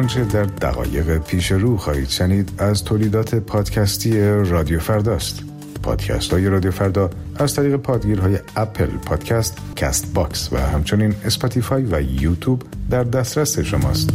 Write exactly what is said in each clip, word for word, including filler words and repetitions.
آنچه در دقایق پیش رو خواهید شنید از تولیدات پادکستی رادیو فرداست. پادکست های رادیو فردا از طریق پادگیرهای اپل پادکست، کست باکس و همچنین اسپاتیفای و یوتیوب در دسترس شماست.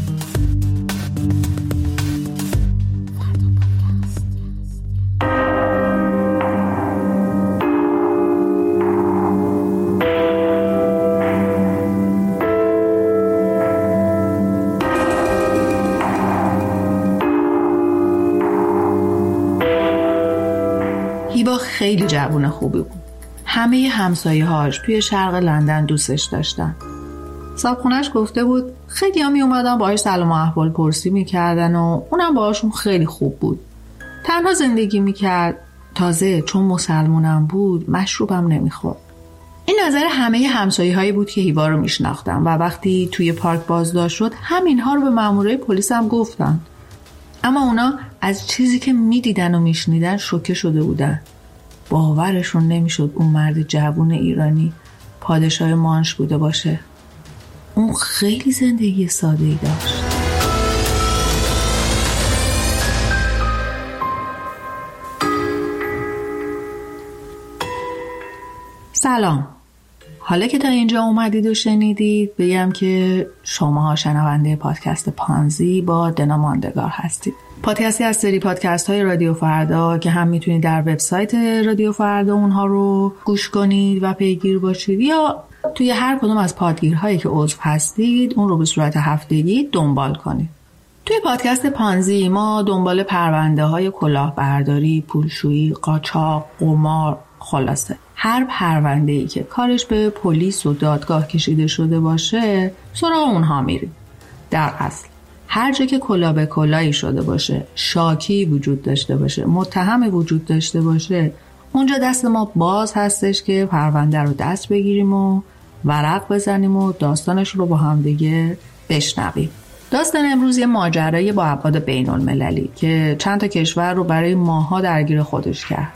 هیوا خیلی جوون خوبی بود. همه همسایه‌هاش توی شرق لندن دوستش داشتن. صاحبخونه‌اش گفته بود خیلی ها می اومدن باهاش سلام و احوال پرسی میکردن و اونم باهاشون خیلی خوب بود. تنها زندگی میکرد، تازه چون مسلمونم بود مشروبم نمیخورد. این نظر همه همسایه‌هایی بود که هیوا رو میشناختن و وقتی توی پارک بازداشت شد همینها رو به مامورای پلیس هم گفتن. اما اونا از چیزی که میدیدن و میشنیدن شوکه شده بودن. باورشون نمیشد اون مرد جوون ایرانی پادشاه مانش بوده باشه. اون خیلی زندگی ساده‌ای داشت. سلام. حالا که تا اینجا اومدید و شنیدید بگم که شماها شنونده پادکست پانزی با دنا ماندگار هستید. پادکستی از سری پادکست های رادیو فردا که هم میتونید در وبسایت رادیو فردا اونها رو گوش کنید و پیگیر باشید یا توی هر کدوم از پادگیرهایی که عضو هستید اون رو به صورت هفتگی دنبال کنید. توی پادکست پانزی ما دنبال پرونده های کلاهبرداری، پولشویی، قاچاق، قمار، خلاصه هر پرونده‌ای که کارش به پلیس و دادگاه کشیده شده باشه سراغ اونها میریم. در اصل هر جا که کلا به کلایی شده باشه، شاکی وجود داشته باشه، متهمی وجود داشته باشه، اونجا دست ما باز هستش که پرونده رو دست بگیریم و ورق بزنیم و داستانش رو با هم دیگه بشنویم. داستان امروز یه ماجرای با ابعاد بین المللی که چند تا کشور رو برای ماها درگیر خودش کرد.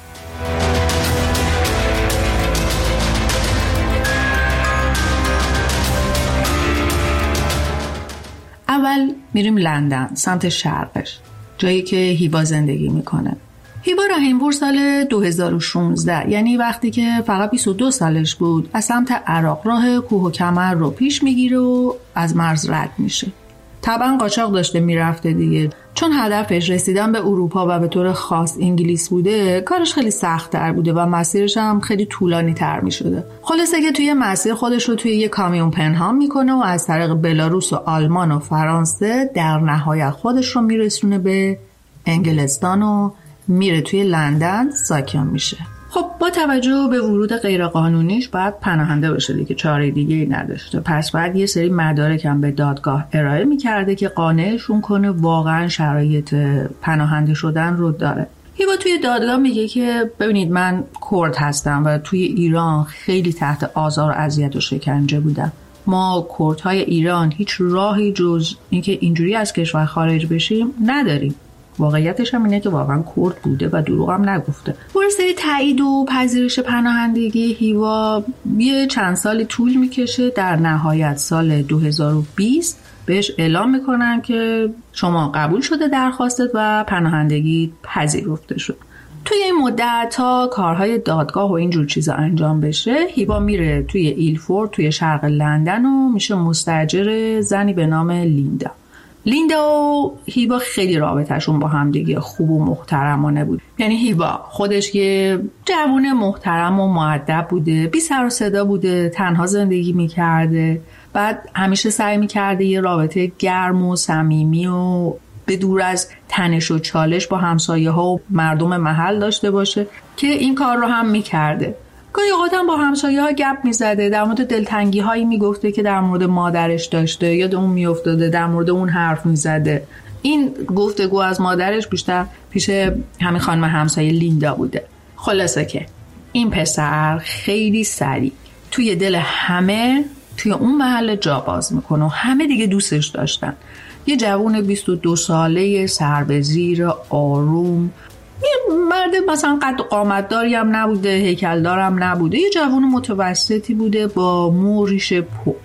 اول میریم لندن، سمت شرقش، جایی که هیوا زندگی میکنه. هیوا رحیم‌پور سال دو هزار و شانزده، یعنی وقتی که فقط بیست و دو سالش بود، از سمت عراق راه کوه و کمر رو پیش میگیره و از مرز رد میشه. طبعا قاچاق داشته میرفته دیگه، چون هدفش رسیدن به اروپا و به طور خاص انگلیس بوده. کارش خیلی سخت تر بوده و مسیرش هم خیلی طولانی تر می شده. خلاصه که توی مسیر خودش رو توی یه کامیون پنهان میکنه و از طریق بلاروس و آلمان و فرانسه در نهایت خودش رو میرسونه به انگلستان و میره توی لندن ساکن میشه. خب با توجه به ورود غیرقانونیش باید پناهنده بشه دیگه، چاره دیگه ای نداشته. پس بعد یه سری مدارک هم به دادگاه ارائه میکرده که قانعشون کنه واقعا شرایط پناهنده شدن رو داره. هیوا توی دادگاه میگه که ببینید من کرد هستم و توی ایران خیلی تحت آزار و اذیت و شکنجه بودم. ما کردهای ایران هیچ راهی جز اینکه اینجوری از کشور خارج بشیم نداریم. واقعیتش هم اینه که واقعا کرد بوده و دروغ هم نگفته. پروسه تایید و پذیرش پناهندگی هیوا یه چند سالی طول میکشه. در نهایت سال دو هزار و بیست بهش اعلام میکنن که شما قبول شده درخواستت و پناهندگی پذیرفته شد. توی این مدت تا کارهای دادگاه و اینجور چیزا انجام بشه، هیوا میره توی ایلفورد توی شرق لندن و میشه مستاجر زنی به نام لیندا. لیندا و هیوا خیلی رابطهشون با هم دیگه خوب و محترمانه بود. یعنی هیوا خودش یه جوون محترم و مؤدب بوده، بی سر و صدا بوده، تنها زندگی میکرده. بعد همیشه سعی میکرده یه رابطه گرم و صمیمی و به دور از تنش و چالش با همسایه ها و مردم محل داشته باشه که این کار رو هم میکرده. گاهی اوقات هم با همسایه ها گپ میزده، در مورد دلتنگی هایی میگفته که در مورد مادرش داشته، یاد اون میافتاده، در مورد اون حرف میزده. این گفتگو از مادرش بیشتر پیش همین خانم همسایه لیندا بوده. خلاصه که این پسر خیلی سریع توی دل همه توی اون محل جا باز میکنه و همه دیگه دوستش داشتن. یه جوون بیست و دو ساله سر به زیر، آروم، یه مرد مثلا قد قامت داری هم نبوده، هیکل دارم نبوده، یه جوون متوسطی بوده با مو ریش پو.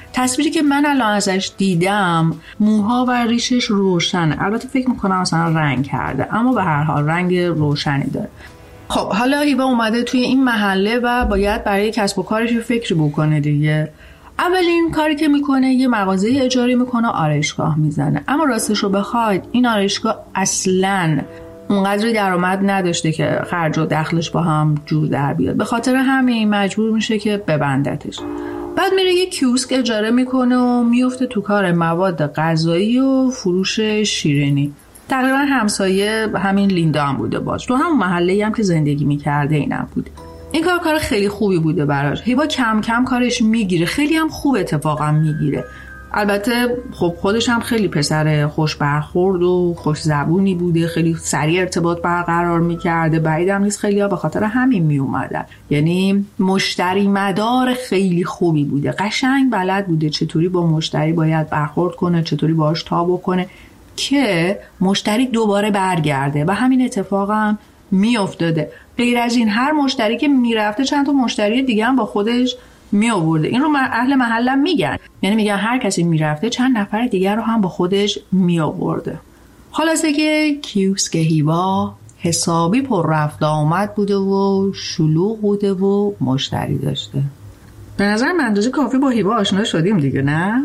تصویری که من الان ازش دیدم موها و ریشش روشنه، البته فکر میکنم مثلا رنگ کرده، اما به هر حال رنگ روشنی داره. خب حالا هیوا اومده توی این محله و باید برای کسب و کارش فکری بکنه دیگه. اولین کاری که میکنه یه مغازه اجاری میکنه، آرایشگاه میزنه. اما راستش رو بخواید این آرایشگاه اصلاً اونقدر درآمد نداشته که خرج و دخلش با هم جور در بیاد. به خاطر همین مجبور میشه که ببندتش. بعد میره یه کیوسک اجاره میکنه و میفته تو کار مواد غذایی و فروش شیرینی. تقریبا همسایه همین لیندا هم بوده، باش تو همون محله‌ای هم که زندگی میکرده اینم بوده. این کار کار خیلی خوبی بوده براش. هیوا کم کم کارش میگیره، خیلی هم خوب اتفاقا میگیره. البته خب خودش هم خیلی پسر خوش برخورد و خوش زبونی بوده، خیلی سریع ارتباط برقرار میکرده. بعیدم نیست خیلی ها به خاطر همین میومدن. یعنی مشتری مدار خیلی خوبی بوده، قشنگ بلد بوده چطوری با مشتری باید برخورد کنه، چطوری باهاش تا بکنه که مشتری دوباره برگرده و همین اتفاق هم میافتاده. غیر از این هر مشتری که میرفته چند تا مشتری دیگه هم با خودش می آورده. این رو اهل محلم میگن، یعنی میگن هر کسی میرفته چند نفر دیگر رو هم با خودش می آورده. خلاصه که کیوسک هیوا حسابی پر رفت آمد بوده و شلوغ بوده و مشتری داشته. به نظر من اندازه کافی با هیوا آشنا شدیم دیگه، نه؟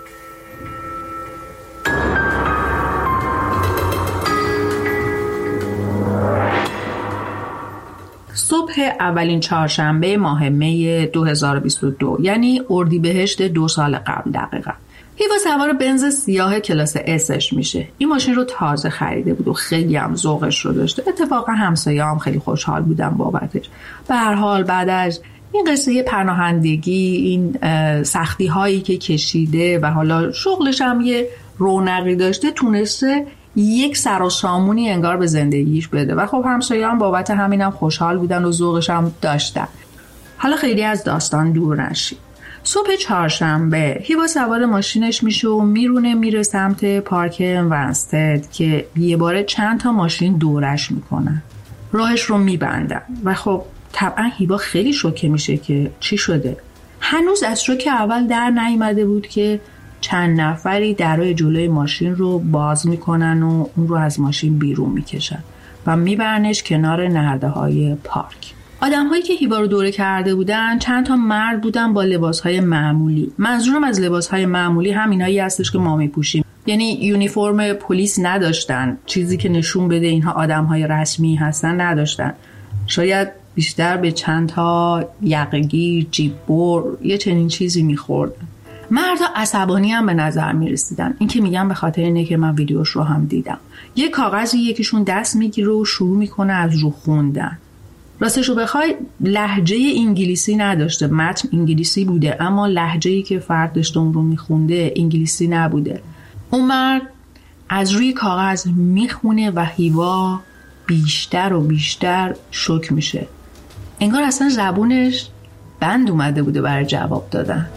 صبح اولین چهارشنبه ماه می دو هزار و بیست و دو، یعنی اردیبهشت دو سال قبل دقیقا، هیوا سوار بنز سیاه کلاس اسش میشه. این ماشین رو تازه خریده بود و خیلی هم ذوقش رو داشته. اتفاقا همسایه هم خیلی خوشحال بودن بابتش. به هر حال بعد از این قصه پناهندگی، این سختی هایی که کشیده و حالا شغلش هم یه رونقی داشته، تونسته یک سر و سامونی انگار به زندگیش بده و خب همسایه هم بابت همینم خوشحال بودن و ذوقش هم داشتن. حالا خیلی از داستان دور نشید. صبح چهارشنبه هیوا سوار ماشینش میشه و میرونه میره سمت پارک ونستد که یه باره چند تا ماشین دورش میکنن. راهش رو میبندن و خب طبعا هیوا خیلی شوکه میشه که چی شده. هنوز از شوک اول در نیامده بود که چند نفری درای جلوی ماشین رو باز میکنن و اون رو از ماشین بیرون میکشن و میبرنش کنار نرده های پارک. آدم هایی که هیوا رو دوره کرده بودن چند تا مرد بودن با لباس های معمولی. منظورم از لباس های معمولی همینایی هستش که ما میپوشیم، یعنی یونیفرم پلیس نداشتن، چیزی که نشون بده اینها آدم های رسمی هستن نداشتن. شاید بیشتر به چند تا یقگیر، جیببر، یه چنین چیزی میخوردن. مردا عصبانی هم به نظر می رسیدن. این که میگم به خاطر اینه که من ویدیوش رو هم دیدم. یه کاغذی یکیشون دست میگیره و شروع میکنه از رو خوندن. راستش رو بخوای لهجه انگلیسی نداشته، متن انگلیسی بوده اما لهجه‌ای که فرد داشته اون رو میخونده انگلیسی نبوده. اون مرد از روی کاغذ میخونه و هیوا بیشتر و بیشتر شوک میشه. انگار اصلا زبونش بند اومده بوده برای جواب دادن.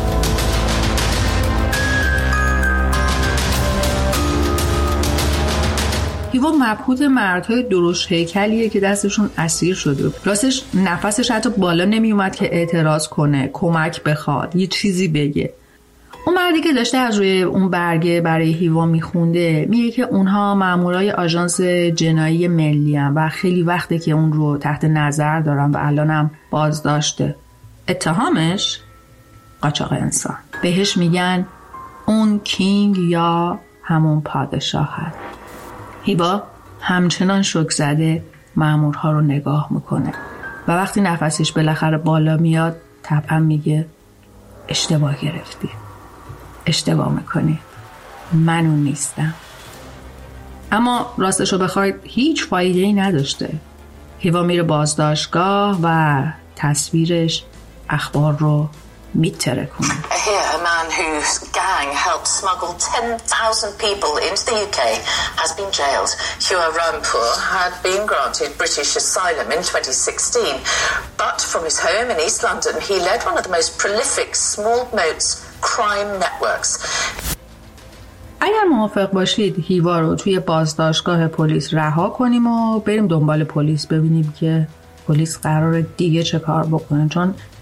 هیوا مبهوت مردهای درشت هیکلیه که دستشون اسیر شده. راستش نفسش حتی بالا نمی اومد که اعتراض کنه، کمک بخواد، یه چیزی بگه. اون مردی که داشته از روی اون برگه برای هیوا میخونده میگه که اونها مامورای آژانس جنایی ملی هستن و خیلی وقته که اون رو تحت نظر دارن و الانم بازداشته. اتهامش قاچاق انسان. بهش میگن اون کینگ یا همون پادشاه هست. هیوا همچنان شوک زده مامورها رو نگاه میکنه و وقتی نفسش بالاخره بالا میاد طبعا میگه اشتباه گرفتی، اشتباه میکنی، من اون نیستم. اما راستشو بخواید هیچ فایده‌ای نداشته. هیوا میره بازداشتگاه و تصویرش اخبار رو میترکونه. Here, a man whose gang helped smuggle ten thousand people into the U K has been jailed. Hua Rampur had been granted British asylum in twenty sixteen, but from his home in East London, he led one of the most prolific small moats crime networks. اگر موافق باشید هیوا رو توی بازداشتگاه پلیس رها کنیم و بریم دنبال پلیس ببینیم که پلیس قراره دیگه چه کار بکنه، چون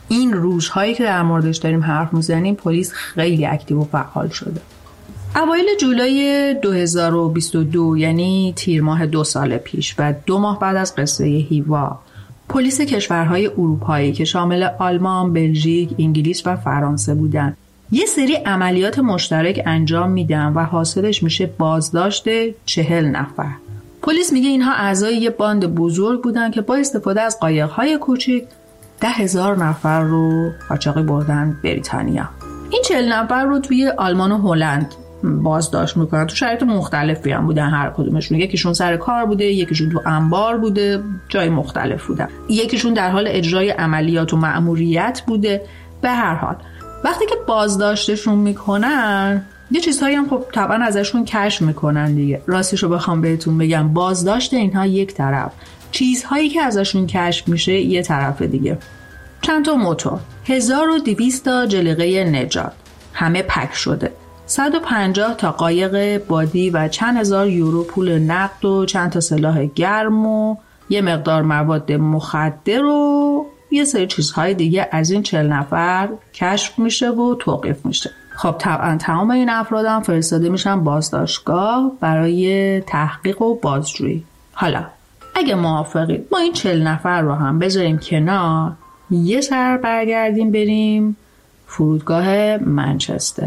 این روزهایی که در موردش داریم حرف میزنیم پلیس خیلی اکتیو و فعال شده. اوایل جولای دو هزار و بیست و دو، یعنی تیر ماه دو سال پیش و دو ماه بعد از قصه هیوا، پلیس کشورهای اروپایی که شامل آلمان، بلژیک، انگلیس و فرانسه بودن یه سری عملیات مشترک انجام میدن و حاصلش میشه بازداشت چهل نفر. پلیس میگه اینها اعضای یه باند بزرگ بودن که با استفاده از قایق‌های کوچیک ده هزار نفر رو قاچاقی بردن بریتانیا. این چهل نفر رو توی آلمان و هلند بازداشت میکنن. تو شرایط مختلفی هم بودن هر کدومشون. یکیشون سر کار بوده، یکیشون تو انبار بوده، جای مختلف بودن. یکیشون در حال اجرای عملیات و مأموریت بوده. به هر حال وقتی که بازداشتشون میکنن یه چیزهایی هم خب طبعا ازشون کشف میکنن دیگه. راستشو بخوام بهتون بگم، بازداشت اینها یک طرف، چیزهایی که ازشون کشف میشه یه طرف دیگه. چند تا موتور، هزار و دویست تا جلیقه نجات، همه پک شده، صد و پنجاه تا قایق بادی و چند هزار یورو پول نقد و چند تا سلاح گرم و یه مقدار مواد مخدر و یه سری چیزهای دیگه از این چهل نفر کشف میشه و توقیف میشه. خب طبعا تمام این افراد هم فرستاده میشن بازداشتگاه برای تحقیق و بازجویی. حالا اگه موافقید ما این چهل نفر رو هم بذاریم کنار، یه سر برگردیم بریم فرودگاه منچستر.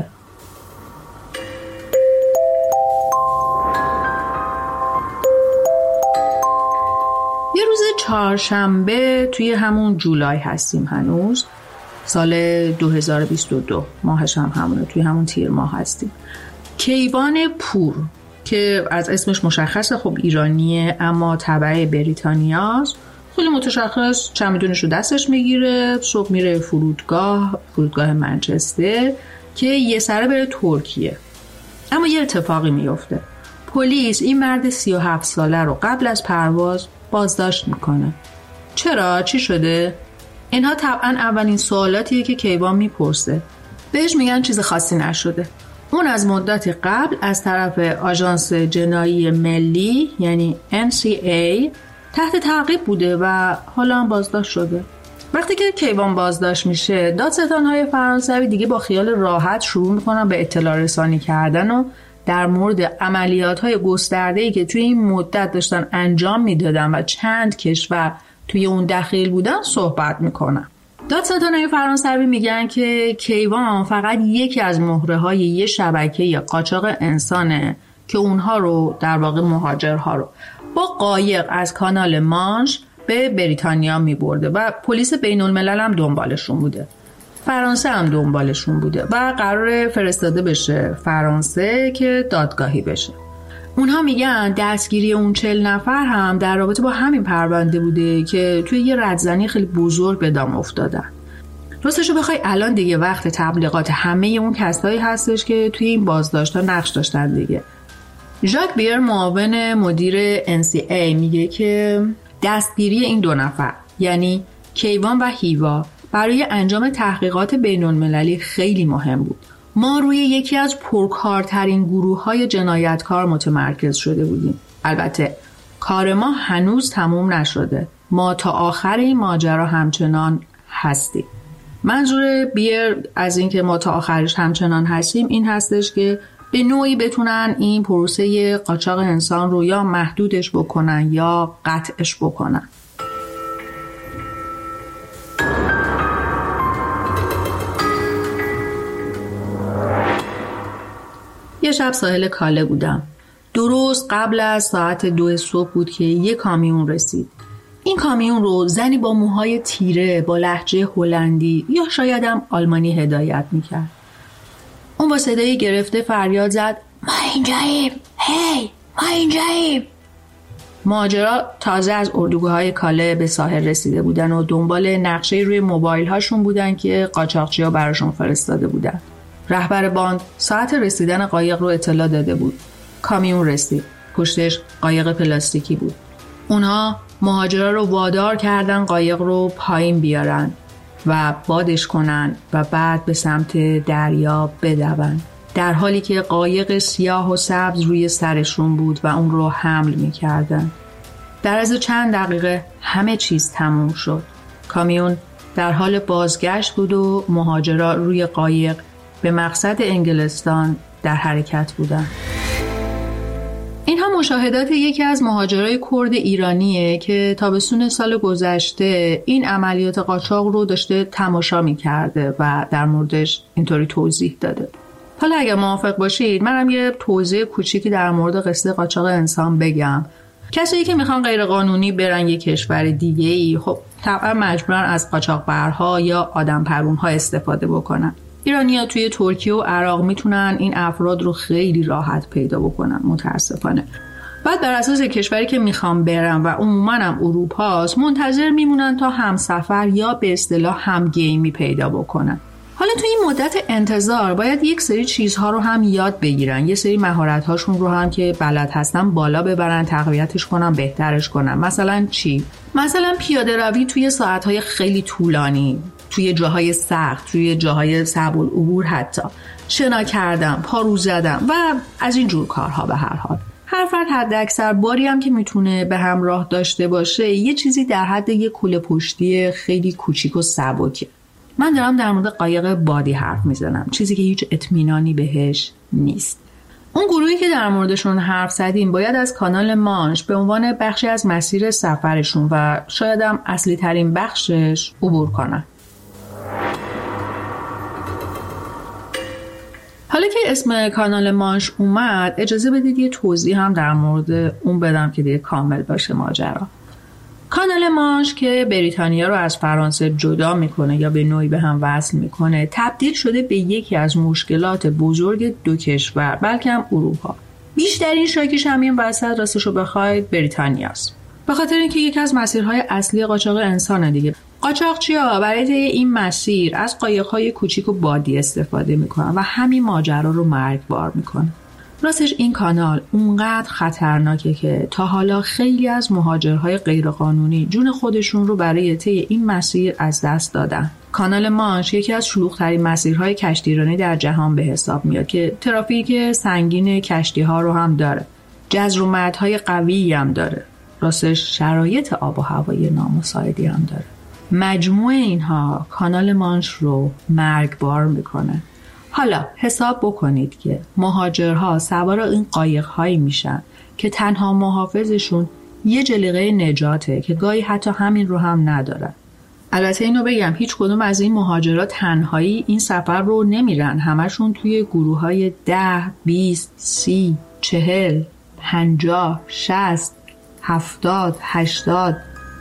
یه روز چهارشنبه توی همون جولای هستیم هنوز، سال دو هزار و بیست و دو، ماهش هم همونه، توی همون تیر ماه هستیم. کیوان پور که از اسمش مشخصه خب ایرانیه اما تبع بریتانیاست، خیلی متشخص چمدونش رو دستش میگیره، صبح میره فرودگاه فرودگاه منچستر که یه سره بره ترکیه. اما یه اتفاقی میفته. پلیس این مرد سی و هفت ساله رو قبل از پرواز بازداشت میکنه. چرا؟ چی شده؟ اینها طبعا اولین سوالاتیه که کیوان میپرسه. بهش میگن چیز خاصی نشده. اون از مدتی قبل از طرف آژانس جنایی ملی یعنی ان سی ای تحت تعقیب بوده و حالا هم بازداشت شده. وقتی که کیوان بازداشت میشه، دادستان‌های فرانسوی دیگه با خیال راحت شروع میکنن به اطلاع رسانی کردن و در مورد عملیات‌های گسترده‌ای که توی این مدت داشتن انجام میدادن و چند کشور توی اون دخیل بودن صحبت میکنن. دادستان‌های فرانسوی میگن که کیوان فقط یکی از مهره‌های یه شبکه قاچاق انسانه که اونها رو، در واقع مهاجرها رو، با قایق از کانال مانش به بریتانیا میبرده و پلیس بین الملل هم دنبالشون بوده. فرانسه هم دنبالشون بوده و قراره فرستاده بشه فرانسه که دادگاهی بشه. اونها میگن دستگیری اون چهل نفر هم در رابطه با همین پرونده بوده که توی یه ردزنی خیلی بزرگ به دام افتادن. راستشو بخوای الان دیگه وقت تبلیغات همه اون کسایی هستش که توی این بازداشت‌ها نقش داشتن دیگه. ژاک بیر معاون مدیر ان سی ای میگه که دستگیری این دو نفر یعنی کیوان و هیوا برای انجام تحقیقات بین‌المللی خیلی مهم بود. ما روی یکی از پرکارترین گروه‌های جنایتکار متمرکز شده بودیم. البته کار ما هنوز تموم نشده. ما تا آخر این ماجرا همچنان هستیم. منظور بیر از این که ما تا آخرش همچنان هستیم این هستش که به نوعی بتونن این پروسه قاچاق انسان رو یا محدودش بکنن یا قطعش بکنن. یه شب ساحل کاله بودم. درست قبل از ساعت دو صبح بود که یه کامیون رسید. این کامیون رو زنی با موهای تیره با لهجه هلندی یا شایدم آلمانی هدایت میکرد. اون با صدای گرفته فریاد زد ما اینجاییم، هی ما اینجاییم. ماجرا تازه از اردوگاه‌های کاله به ساحل رسیده بودن و دنبال نقشه روی موبایل هاشون بودن که قاچاقچی‌ها براشون فرستاده بودن. رهبر باند ساعت رسیدن قایق رو اطلاع داده بود. کامیون رسید. پشتش قایق پلاستیکی بود. اونها مهاجرا رو وادار کردن قایق رو پایین بیارن و بادش کنن و بعد به سمت دریا بدون، در حالی که قایق سیاه و سبز روی سرشون بود و اون رو حمل می‌کردن. در از چند دقیقه همه چیز تموم شد. کامیون در حال بازگشت بود و مهاجرا روی قایق به مقصد انگلستان در حرکت بودند. اینها مشاهدات یکی از مهاجرای کرد ایرانیه که تابستون سال گذشته این عملیات قاچاق رو داشته تماشا می‌کرده و در موردش اینطوری توضیح داده. حالا اگر موافق باشید منم یه توضیح کوچیکی در مورد قصه قاچاق انسان بگم. کسایی که میخوان غیرقانونی برن یه کشور دیگه‌ای خب طبعا مجبورن از قاچاقبرها یا آدمپرون‌ها استفاده بکنن. ایرانی‌ها توی ترکیه و عراق میتونن این افراد رو خیلی راحت پیدا بکنن متاسفانه. بعد بر اساس کشوری که میخوان برن و عموماً هم اروپاست منتظر میمونن تا همسفر یا به اصطلاح همگیمی پیدا بکنن. حالا توی این مدت انتظار باید یک سری چیزها رو هم یاد بگیرن، یه سری مهارت‌هاشون رو هم که بلد هستن بالا ببرن، تقویتش کنن، بهترش کنن. مثلا چی؟ مثلا پیاده روی توی ساعت‌های خیلی طولانی، توی جاهای سخت، توی جاهای صعب العبور، حتی شنا کردن، پارو زدن و از این جور کارها. به هر حال هر فرد حد اکثر باری هم که میتونه به همراه داشته باشه یه چیزی در حد یه کوله پشتی خیلی کوچیک و سبکه. من دارم در مورد قایق بادی حرف میزنم، چیزی که هیچ اطمینانی بهش نیست. اون گروهی که در موردشون حرف زدیم باید از کانال مانش به عنوان بخشی از مسیر سفرشون و شاید هم اصلی ترین بخشش عبور کنن. حالا که اسم کانال مانش اومد اجازه بدید یه توضیح هم در مورد اون بدم که دیگه کامل باشه ماجرا. کانال مانش که بریتانیا رو از فرانسه جدا میکنه یا به نوعی به هم وصل میکنه تبدیل شده به یکی از مشکلات بزرگ دو کشور بلکه هم اروپا. بیشترین شاکیش همین وسط راستشو بخواید بریتانیاست، به خاطر اینکه یکی از مسیرهای اصلی قاچاق انسانه دیگه. قاچاقچی‌ها برای این مسیر از قایق‌های کوچیک و بادی استفاده میکنن و همین ماجرا رو مرگبار میکنه. راستش این کانال اونقدر خطرناکه که تا حالا خیلی از مهاجرهای غیرقانونی جون خودشون رو برای طی این مسیر از دست دادن. کانال مانش یکی از شلوغ‌ترین مسیرهای کشتیرانی در جهان به حساب میاد که ترافیک سنگین کشتی‌ها رو هم داره. جزر و مدهای قوی هم داره. راستش شرایط آب و هوایی نامساعدی هم داره. مجموع اینها کانال مانش رو مرگبار میکنه. حالا حساب بکنید که مهاجرها سوار این قایق‌هایی میشن که تنها محافظشون یه جلیقه نجاته که گاهی حتی همین رو هم ندارن. البته اینو بگم هیچ کدوم از این مهاجرها تنهایی این سفر رو نمیرن، همشون توی گروه‌های ده، بیست، سی، چهل، پنجاه، شصت، هفتاد، هشتاد،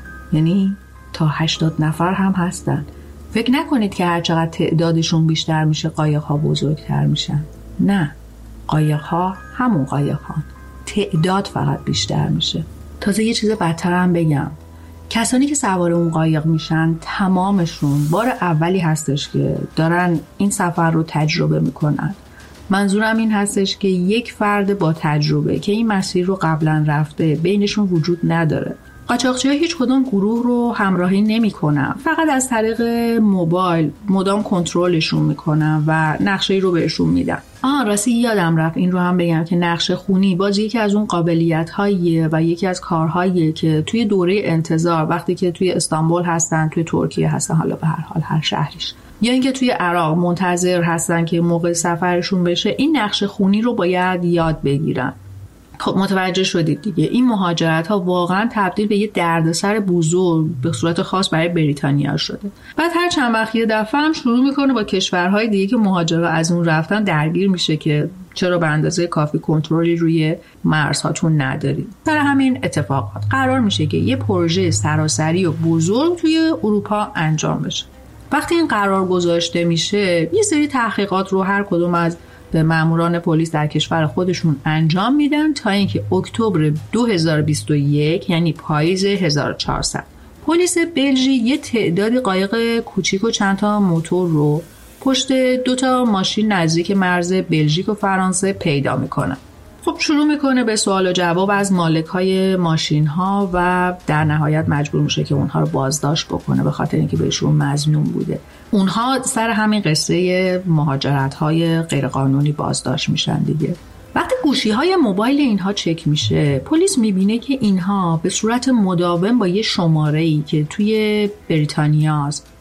یعنی تا هشتاد نفر هم هستن. فکر نکنید که هر چقدر تعدادشون بیشتر میشه قایق‌ها بزرگتر میشن. نه، قایق‌ها همون قایق‌ها، تعداد فقط بیشتر میشه. تازه یه چیز بدتر هم بگم، کسانی که سوار اون قایق میشن تمامشون بار اولی هستش که دارن این سفر رو تجربه میکنن. منظورم این هستش که یک فرد با تجربه که این مسیر رو قبلا رفته بینشون وجود نداره. قاچاقچی‌ها هیچ کدوم گروه رو همراهی نمی‌کنن، فقط از طریق موبایل مدام کنترلشون میکنن و نقشه‌ای رو بهشون میدن. آها راستی یادم رفت این رو هم بگم که نقشه خونی باز یکی از اون قابلیت‌هاییه و یکی از کارهاییه که توی دوره انتظار وقتی که توی استانبول هستن، توی ترکیه هستن، حالا به هر حال هر شهریش، یا اینکه توی عراق منتظر هستن که موقع سفرشون بشه، این نقشه خونی رو باید یاد بگیرن. خب متوجه شدید دیگه این مهاجرت ها واقعا تبدیل به یه دردسر بزرگ به صورت خاص برای بریتانیا شده. بعد هر چند وقت یه دفعه هم شروع میکنه با کشورهای دیگه که مهاجرا از اون رفتن درگیر میشه که چرا به اندازه کافی کنترلی روی مرزهاتون ندارید. برای همین اتفاقات قرار میشه که یه پروژه سراسری و بزرگ توی اروپا انجام بشه. وقتی این قرار گذاشته میشه یه سری تحقیقات رو هر کدوم از به ماموران پلیس در کشور خودشون انجام میدن تا اینکه اکتبر دو هزار و بیست و یک یعنی پاییز هزار و چهارصد پلیس بلژیک یه تعدادی قایق کوچیک و چند تا موتور رو پشت دو تا ماشین نزدیک مرز بلژیک و فرانسه پیدا میکنه. خب شروع میکنه به سوال و جواب از مالکای ماشین ها و در نهایت مجبور میشه که اونها رو بازداشت بکنه به خاطر اینکه بهشون مظنون بوده. اونها سر همین قصه مهاجرت های غیرقانونی بازداشت میشن دیگه. وقتی گوشی های موبایل اینها چک میشه پلیس میبینه که اینها به صورت مداوم با یه شماره‌ای که توی بریتانیاست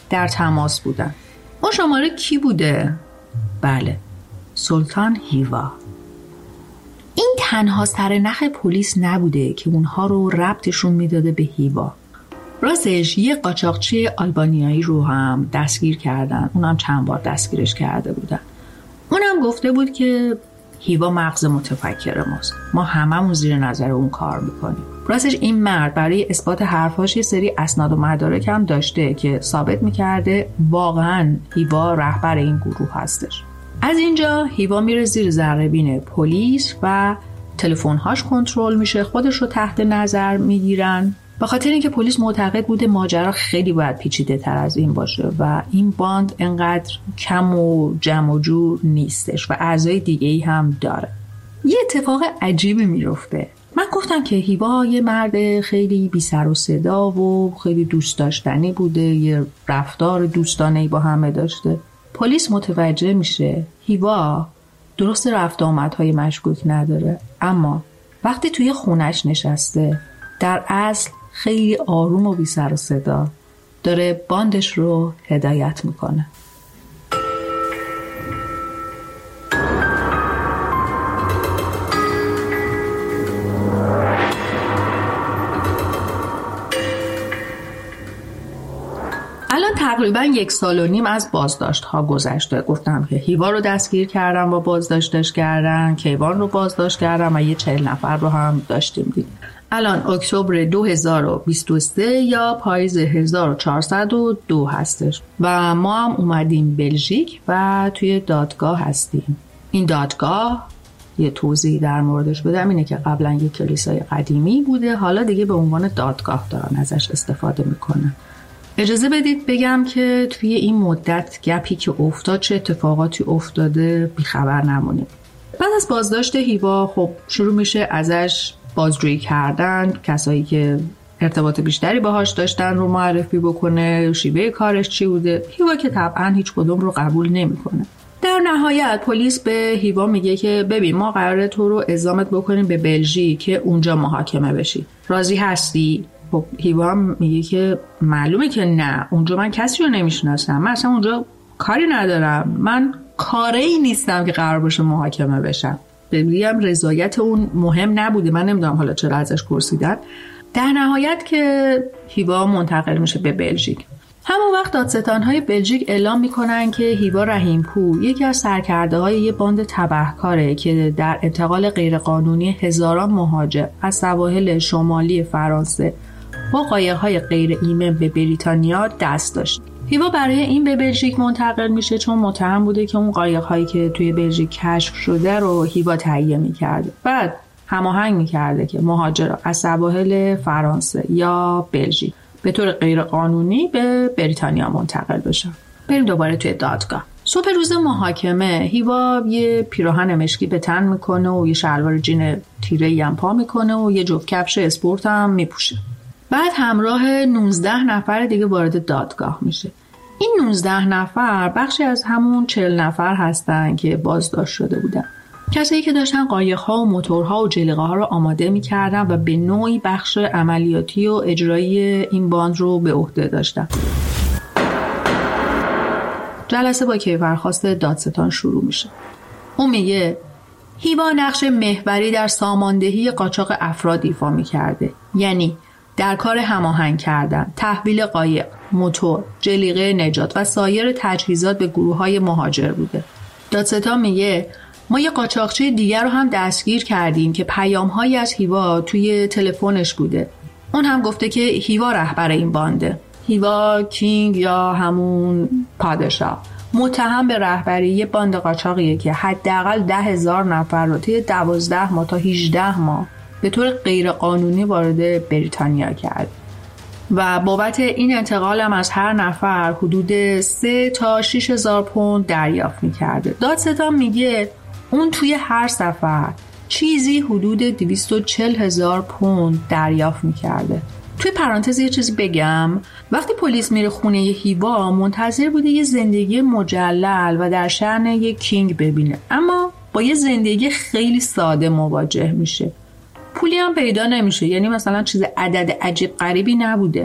در تماس بودن. اون شماره کی بوده؟ بله، سلطان هیوا. این تنها سرنخ پلیس نبوده که اونها رو ربطشون میداده به هیوا. راستش یه قاچاقچی آلبانیایی رو هم دستگیر کردن. اونم چند بار دستگیرش کرده بودن. اونم گفته بود که هیوا مغز متفکر ماست. ما هممون زیر نظر اون کار میکنیم. راستش این مرد برای اثبات حرفاش یه سری اسناد و مدارک هم داشته که ثابت میکرده واقعا هیوا رهبر این گروه هستش. از اینجا هیوا میره زیر ذره‌بین پلیس و تلفن‌هاش کنترل میشه، خودش رو تحت نظر میگیرن. به خاطر اینکه پلیس معتقد بوده ماجرا خیلی باید پیچیده تر از این باشه و این باند انقدر کم و جمع و جور نیستش و اعضای دیگه ای هم داره. یه اتفاق عجیبی میفته. من گفتم که هیوا یه مرد خیلی بی سر و صدا و خیلی دوست داشتنی بوده، یه رفتار دوستانه‌ای با همه داشته. پلیس متوجه میشه هیوا درست رفت آمدهای مشکوک نداره، اما وقتی توی خونش نشسته در اصل خیلی آروم و بی سر و صدا داره باندش رو هدایت میکنه. الان تقریبا یک سال و نیم از بازداشت ها گذشته. گفتم که هیوا رو دستگیر کردن و بازداشتش کردن، کیوان رو بازداشت کردن و یه چهل نفر رو هم داشتیم دیگه. الان اکتبر دو هزار و بیست و سه یا پاییز هزار و چهارصد و دو هستش و ما هم اومدیم بلژیک و توی دادگاه هستیم. این دادگاه یه توضیح در موردش بدم اینه که قبلا یه کلیسای قدیمی بوده، حالا دیگه به عنوان دادگاه دارن ازش استفاده میکنن. اجازه بدید بگم که توی این مدت گپی که افتاد چه اتفاقاتی افتاده بیخبر نمونیم. بعد از بازداشت هیوا خب شروع میشه ازش بازجویی کردن، کسایی که ارتباط بیشتری باهاش داشتن رو معرفی بکنه، شیوه کارش چی بوده. هیوا که طبعا هیچ کدوم رو قبول نمیکنه. در نهایت پلیس به هیوا میگه که ببین ما قراره تو رو اعزامت بکنیم به بلژیک که اونجا محاکمه بشی. راضی هستی؟ خب هیوا میگه که معلومه که نه، اونجا من کسی رو نمیشناسم، من اصلا اونجا کاری ندارم، من کاری نیستم که قرار باشه محاکمه بشم. بگم رضایت اون مهم نبوده، من نمیدونم حالا چرا ازش پرسیدن. در نهایت که هیوا منتقل میشه به بلژیک. همون وقت دادستان‌های بلژیک اعلام میکنن که هیوا رحیمپور یکی از سرکرده‌های یه باند تبهکاره که در انتقال غیرقانونی هزاران مهاجر از سواحل شمالی فرانسه با قایق‌های غیر ایمن به بریتانیا دست داشت. هیوا برای این به بلژیک منتقل میشه چون متهم بوده که اون قایق‌هایی که توی بلژیک کشف شده رو هیوا تهیه می‌کرده. بعد هماهنگ می‌کرده که مهاجرا از سواحل فرانسه یا بلژیک به طور غیر قانونی به بریتانیا منتقل بشن. بریم دوباره توی دادگاه. صبح روز محاکمه هیوا یه پیراهن مشکی به تن میکنه و یه شلوار جین تیره‌ای هم پا میکنه و یه جفت کفش اسپورت هم میپوشه. بعد همراه نوزده نفر دیگه وارد دادگاه میشه. این نوزده نفر بخشی از همون چهل نفر هستن که بازداشت شده بودن. کسایی که داشتن قایق‌ها و موتورها و جلیقه‌ها رو آماده می‌کردن و به نوعی بخش عملیاتی و اجرایی این باند رو به عهده داشتن. جلسه با کیفرخواست دادستان شروع میشه. اون میگه هیوا نقش محوری در ساماندهی قاچاق افراد ایفا می‌کرده. یعنی در کار هماهنگ کردن، تحویل قایق، موتور، جلیقه نجات و سایر تجهیزات به گروه‌های مهاجر بوده. دادستان میگه ما یه قاچاقچی دیگر رو هم دستگیر کردیم که پیام‌هایی از هیوا توی تلفنش بوده. اون هم گفته که هیوا رهبر این بانده. هیوا کینگ یا همون پادشاه متهم به رهبری یه باند قاچاقیه که حداقل ده هزار نفر رو توی دوازده ماه تا هجده ماه به طور غیر قانونی وارد بریتانیا کرد و بابت این انتقال هم از هر نفر حدود سه تا شش هزار پوند دریافت می‌کرده. دادستان میگه اون توی هر سفر چیزی حدود دویست و چهل هزار پوند دریافت می‌کرده. توی پرانتز یه چیزی بگم، وقتی پلیس میره خونه ی هیوا منتظر بوده یه زندگی مجلل و در شأن یه کینگ ببینه، اما با یه زندگی خیلی ساده مواجه میشه. پولی هم پیدا نمیشه، یعنی مثلا چیز عدد عجیب غریبی نبوده.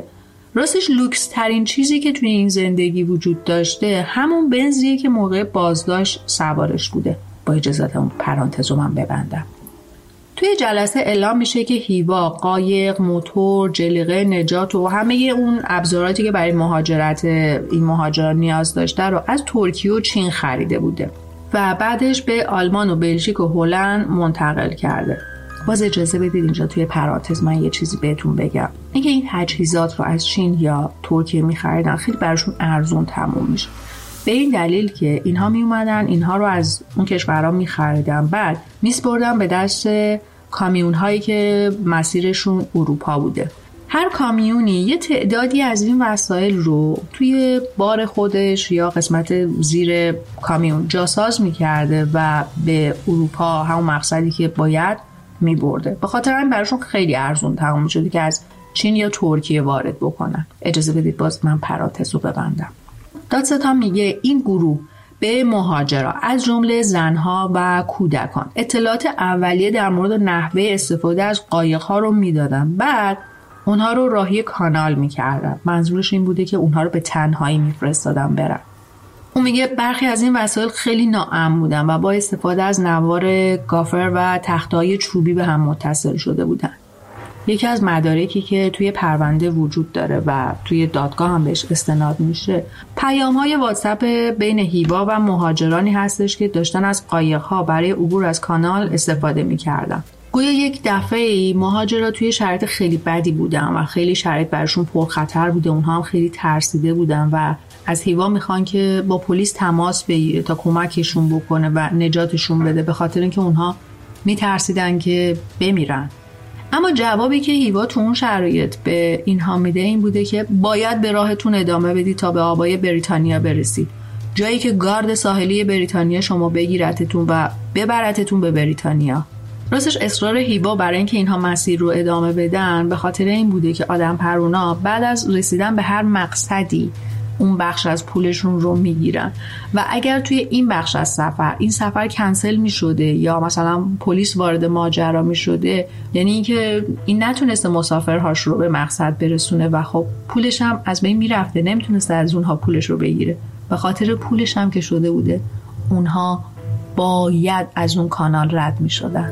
راستش لوکس ترین چیزی که توی این زندگی وجود داشته همون بنزیه که موقع بازداشت سوارش بوده. با اجازت اون پرانتزو من ببندم. توی جلسه اعلام میشه که هیوا قایق، موتور، جلیقه نجات و همه اون ابزاراتی که برای مهاجرت این مهاجران نیاز داشته رو از ترکیه و چین خریده بوده و بعدش به آلمان و بلژیک و هلند منتقل کرده. باز اجازه بدید اینجا توی پرانتز من یه چیزی بهتون بگم. اینکه این تجهیزات رو از چین یا ترکیه می‌خریدن خیلی براشون ارزون تموم میشه. به این دلیل که اینها می اومدن اینها رو از اون کشورها می‌خریدن، بعد میسپردن به دست کامیون هایی که مسیرشون اروپا بوده. هر کامیونی یه تعدادی از این وسایل رو توی بار خودش یا قسمت زیر کامیون جاساز می‌کرده و به اروپا، همون مقصدی که باید، می‌برده. به خاطر همین براشون خیلی ارزون تموم شده که از چین یا ترکیه وارد بکنن. اجازه بدید باز من پرانتز رو ببندم. دادستان میگه این گروه به مهاجرا از جمله زنها و کودکان اطلاعات اولیه در مورد نحوه استفاده از قایق‌ها رو میدادن، بعد اونها رو راهی کانال میکردن. منظورش این بوده که اونها رو به تنهایی میفرستادن برن. اون میگه برخی از این وسایل خیلی ناامن بودن و با استفاده از نوار گافر و تخته‌های چوبی به هم متصل شده بودن. یکی از مدارکی که توی پرونده وجود داره و توی دادگاه هم بهش استناد میشه، پیام‌های واتساپ بین هیوا و مهاجرانی هستش که داشتن از قایق‌ها برای عبور از کانال استفاده می‌کردن. گویا یک دفعه‌ای مهاجرا توی شرایط خیلی بدی بودن و خیلی شرایط براشون پرخطر بوده، اونها هم خیلی ترسیده بودن و از هیوا میخوان که با پلیس تماس بگیره تا کمکشون بکنه و نجاتشون بده، به خاطر اینکه اونها میترسیدن که بمیرن. اما جوابی که هیوا تو اون شرایط به اینها میده این بوده که باید به راهتون ادامه بدید تا به آبای بریتانیا برسید، جایی که گارد ساحلی بریتانیا شما بگیرتتون و ببرتتون به بریتانیا. راستش اصرار هیوا برای اینکه اینها مسیر رو ادامه بدن به خاطر این بوده که آدم پرونا بعد از رسیدن به هر مقصدی اون بخش از پولشون رو میگیرن و اگر توی این بخش از سفر این سفر کنسل میشده یا مثلا پلیس وارد ماجرا میشده، یعنی اینکه این نتونسته مسافرهاش رو به مقصد برسونه و خب پولش هم از بین میرفته، نمیتونسته از اونها پولش رو بگیره. به خاطر پولش هم که شده بوده اونها باید از اون کانال رد میشدن.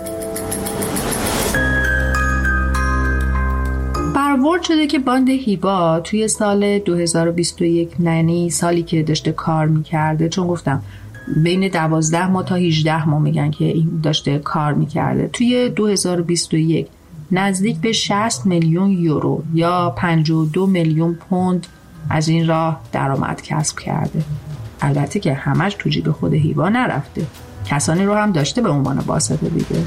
برآورد شده که باند هیوا توی سال دو هزار و بیست و یک، یعنی سالی که داشته کار میکرده، چون گفتم بین دوازده ماه تا هجده ماه میگن که این داشته کار میکرده، توی دو هزار و بیست و یک نزدیک به شصت میلیون یورو یا پنجاه و دو میلیون پوند از این راه درآمد کسب کرده. البته که همش تو جیب خود هیوا نرفته، کسانی رو هم داشته به عنوان واسطه دیگه.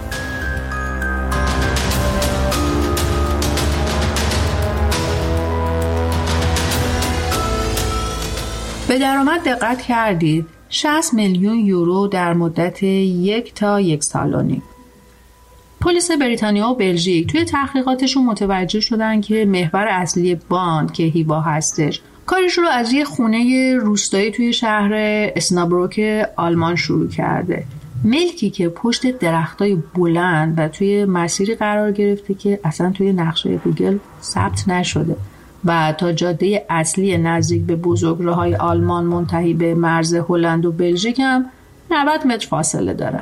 به درآمد دقت کردید؟ شصت میلیون یورو در مدت یک تا یک سال و نیم. پلیس بریتانیا و بلژیک توی تحقیقاتشون متوجه شدن که محور اصلی باند که هیوا هستش کارش رو از یه خونه روستایی توی شهر اسنابروک آلمان شروع کرده. ملکی که پشت درختای بلند و توی مسیری قرار گرفته که اصلا توی نقشه گوگل ثبت نشده و تا جاده اصلی نزدیک به بزرگراه‌های آلمان منتهی به مرز هلند و بلژیک هم نود متر فاصله داره.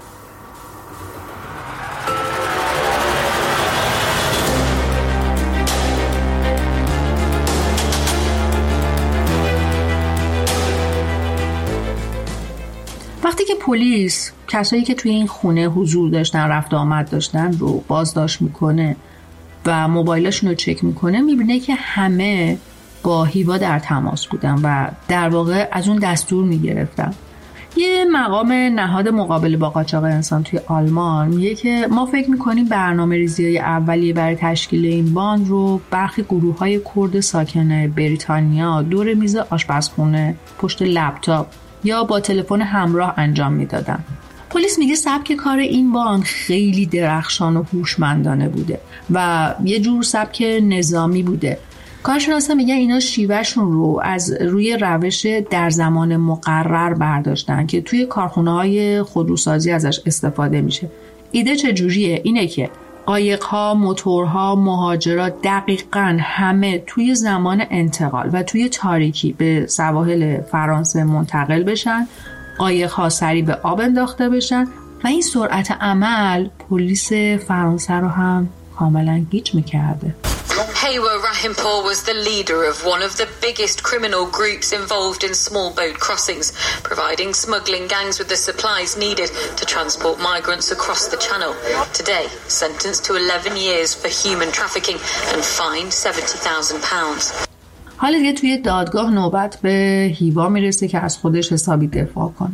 وقتی که پلیس کسایی که توی این خونه حضور داشتن، رفت آمد داشتن رو بازداشت میکنه و موبایلشون رو چک میکنه، میبینه که همه با هیوا در تماس بودن و در واقع از اون دستور میگرفتن. یه مقام نهاد مقابله با قاچاق انسان توی آلمان میگه که ما فکر میکنیم برنامه ریزی‌های اولیه برای تشکیل این باند رو برخی گروه‌های کرد ساکن بریتانیا دور میز آشپزخونه، پشت لپتاپ یا با تلفن همراه انجام میدادن. پلیس میگه سبک کار این باند خیلی درخشان و هوشمندانه بوده و یه جور سبک نظامی بوده. کارشناسا میگن اینا شیوهشون رو از روی روش در زمان مقرر برداشتن که توی کارخونه‌های خودروسازی ازش استفاده میشه. ایده چجوریه؟ اینه که قایق‌ها، موتورها، مهاجرا دقیقاً همه توی زمان انتقال و توی تاریکی به سواحل فرانسه منتقل بشن، قایق‌ها سریع به آب انداخته بشن و این سرعت عمل پلیس فرانسه رو هم کاملاً گیج می‌کرده. Hewa Rahimpour was the leader of one of the biggest criminal groups involved in small boat crossings, providing smuggling gangs with the supplies needed to transport migrants across the channel. Today, sentenced to eleven years for human trafficking and fined seventy thousand pounds. حالا دیگه توی دادگاه نوبت به هیوا میرسه که از خودش حسابی دفاع کنه.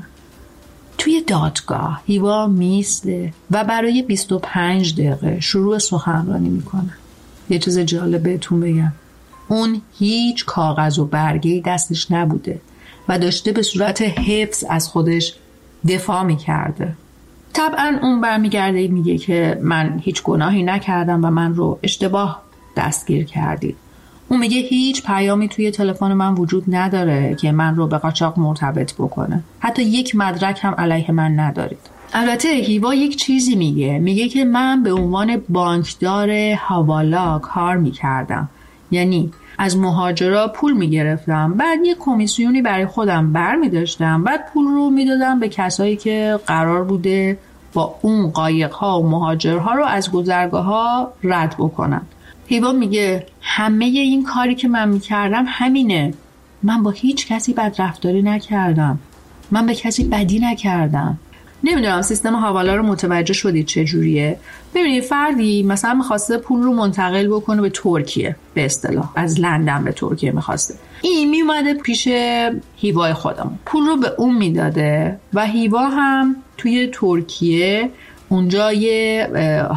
توی دادگاه هیوا میسته و برای بیست و پنج دقیقه شروع سخنرانی میکنه. یه چیز جالب بهتون بگم، اون هیچ کاغذ و برگه‌ای دستش نبوده و داشته به صورت حفظ از خودش دفاع میکرده. طبعا اون برمیگرده میگه که من هیچ گناهی نکردم و من رو اشتباه دستگیر کردید. اون میگه هیچ پیامی توی تلفن من وجود نداره که من رو به قاچاق مرتبط بکنه. حتی یک مدرک هم علیه من ندارید. البته هیوا یک چیزی میگه میگه که من به عنوان بانکدار حوالا کار میکردم، یعنی از مهاجرا پول میگرفتم، بعد یک کمیسیونی برای خودم بر میداشتم، بعد پول رو میدادم به کسایی که قرار بوده با اون قایق‌ها و مهاجرها رو از گذرگاه‌ها رد بکنن. هیوا میگه همه این کاری که من میکردم همینه، من با هیچ کسی بدرفتاری نکردم، من به کسی بدی نکردم. نمیدونم سیستم حواله رو متوجه شدید چه جوریه؟ ببینید فردی مثلا می‌خواسته پول رو منتقل بکنه به ترکیه، به اصطلاح از لندن به ترکیه می‌خواسته. این میومده پیش هیوای خودمون، پول رو به اون میداده و هیوا هم توی ترکیه اونجا یه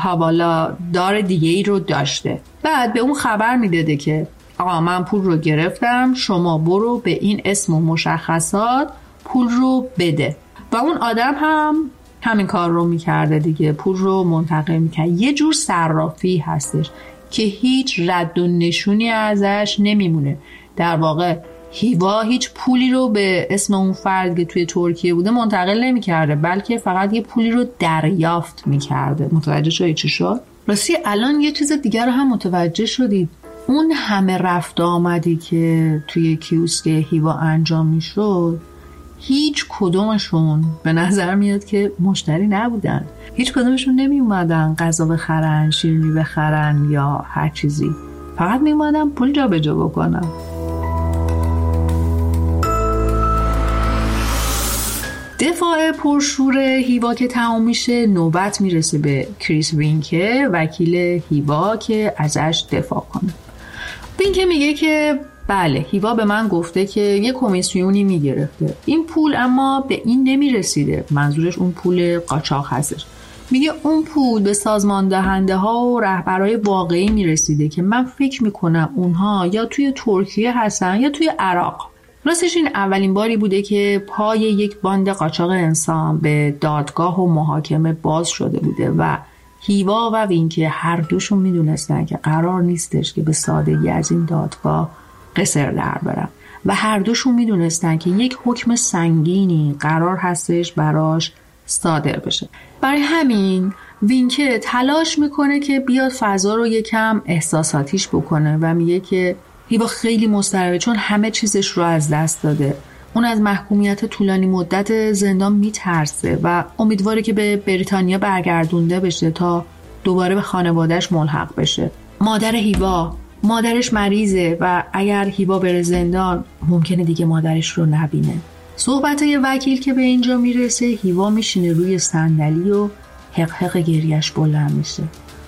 حواله دار دیگه ای رو داشته. بعد به اون خبر میداده که آقا من پول رو گرفتم، شما برو به این اسم و مشخصات پول رو بده. و اون آدم هم همین کار رو میکرده دیگه، پول رو منتقل میکرد. یه جور صرافی هستش که هیچ رد و نشونی ازش نمیمونه. در واقع هیوا هیچ پولی رو به اسم اون فرد که توی ترکیه بوده منتقل نمیکرده، بلکه فقط یه پولی رو دریافت میکرده. متوجه شدید چی شد؟ راستی الان یه چیز دیگر رو هم متوجه شدید، اون همه رفت آمدی که توی کیوسک هیوا انجام میشد هیچ کدومشون به نظر میاد که مشتری نبودن. هیچ کدومشون نمی اومدن غذا بخرن، شیرینی بخرن یا هر چیزی، فقط می اومدن پول جا به جا بکنن. دفاع پرشور هیوا که تمام میشه، نوبت میرسه به کریس وینکه، وکیل هیوا، که ازش دفاع کنه. وینکه میگه که بله هیوا به من گفته که یه کمیسیونی میگرفته این پول، اما به این نمیرسیده. منظورش اون پول قاچاق هستش. میگه اون پول به سازمان دهنده ها و رهبرای واقعی میرسیده که من فکر میکنم اونها یا توی ترکیه هستن یا توی عراق. راستش این اولین باری بوده که پای یک باند قاچاق انسان به دادگاه و محاکمه باز شده بوده و هیوا و وینکه هر دوشون میدونستن که قرار نیستش که به سادگی از این دادگاه قصر در برن و هر دوشون میدونستن که یک حکم سنگینی قرار هستش براش صادر بشه. برای همین وینکه تلاش میکنه که بیاد فضا رو یکم احساساتیش بکنه و میگه که هیوا خیلی مضطربه چون همه چیزش رو از دست داده. اون از محکومیت طولانی مدت زندان میترسه و امیدواره که به بریتانیا برگردونده بشه تا دوباره به خانوادهش ملحق بشه. مادر هیوا مادرش مریضه و اگر هیوا بره زندان ممکنه دیگه مادرش رو نبینه. صحبت یه وکیل که به اینجا میرسه، هیوا میشینه روی صندلی و حق حق گریش بلند میشه.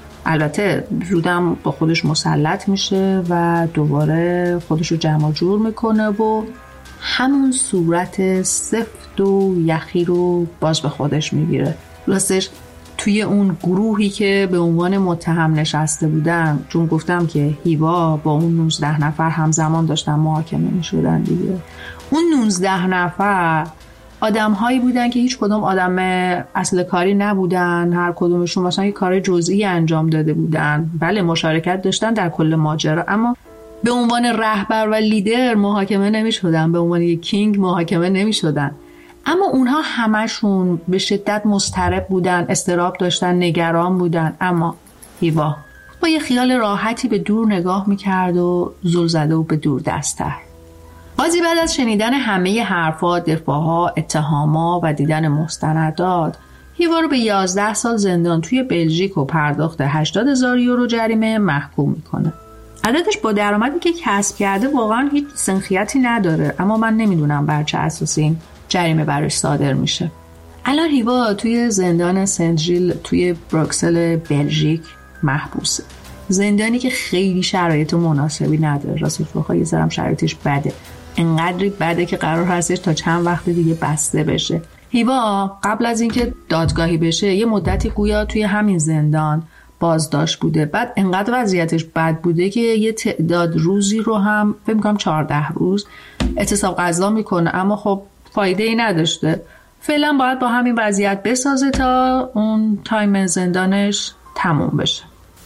البته زودم با خودش مسلط میشه و دوباره خودش رو جمع جور میکنه و همون صورت سفت و یخی رو باز به خودش میگیره. راستش توی اون گروهی که به عنوان متهم نشسته بودن، چون گفتم که هیوا با اون نوزده نفر همزمان داشتن محاکمه میشدن دیگه، اون نوزده نفر آدم هایی بودن که هیچ کدوم آدم اصل کاری نبودن، هر کدومشون مثلا یک کار جزئی انجام داده بودن. بله مشارکت داشتن در کل ماجرا، اما به عنوان رهبر و لیدر محاکمه نمی شدن، به عنوان یک کینگ محاکمه نمی شدن. اما اونها همشون به شدت مضطرب بودن، اضطراب داشتن، نگران بودن. اما هیوا با یه خیال راحتی به دور نگاه میکرد و زل زده و به دور دست‌تر. قاضی بعد از شنیدن همه حرفا، دفاعها، اتهاما و دیدن مستندات هیوا رو به یازده سال زندان توی بلژیک و پرداخت هشتاد هزار یورو جریمه محکوم میکنه. عددش با درآمدی که کسب کرده واقعا هیچ سنخیتی نداره، اما من نمیدونم بر چه اساسی این جریمه براش صادر میشه. الان هیوا توی زندان سنت ژیل توی بروکسل بلژیک محبوسه. زندانی که خیلی شرایط مناسبی نداره، راستش بخوای یه ذره شرایطش بده، انقدری بده که قرار هستش تا چند وقت دیگه بسته بشه. هیوا قبل از اینکه دادگاهی بشه یه مدتی گویا توی همین زندان بازداشت بوده. بعد انقدر وضعیتش بد بوده که یه تعداد روزی رو هم فکر می‌کنم چهارده روز اعتصاب غذا میکنه، اما خب فایده ای نداشته. فعلا باید با همین وضعیت بسازه تا اون تایم زندانش تموم بشه.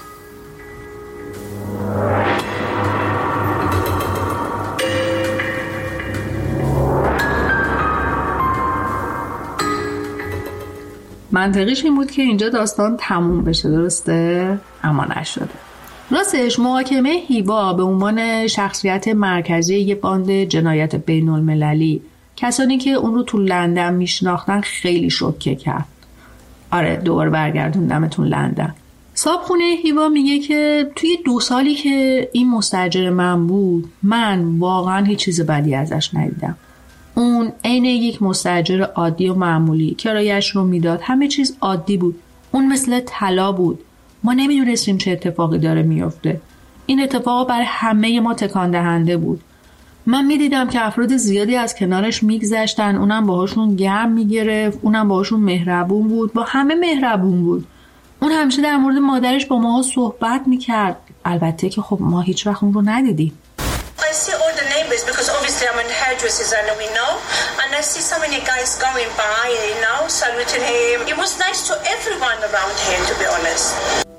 منطقیش این بود که اینجا داستان تموم بشه، درسته؟ اما نشده. راستش محاکمه هیوا به عنوان شخصیت مرکزی یه باند جنایت بین المللی کسانی که اون رو تو لندن میشناختن خیلی شوکه کرد. آره دوباره برگردوندمتون لندن. صاحبخونه هیوا میگه که توی دو سالی که این مستاجر من بود من واقعا هیچ چیز بدی ازش ندیدم. اون عین یک مستاجر عادی و معمولی کرایه‌اش رو میداد، همه چیز عادی بود. اون مثل طلا بود. ما نمیدونستیم چه اتفاقی داره میفته. این اتفاق برای همه ما تکان دهنده بود. من میدیدم که افراد زیادی از کنارش میگذشتن، اونم باهاشون گرم میگرفت، اونم باهاشون مهربون بود، با همه مهربون بود. اون همیشه در مورد مادرش با ماها صحبت میکرد، البته که خب ما هیچ وقت اون رو ندیدیم. I see all the neighbors because obviously I'm in hairdressers and we know, and I see so many guys going by, you know, saluting him. It was nice to everyone around him, to be honest.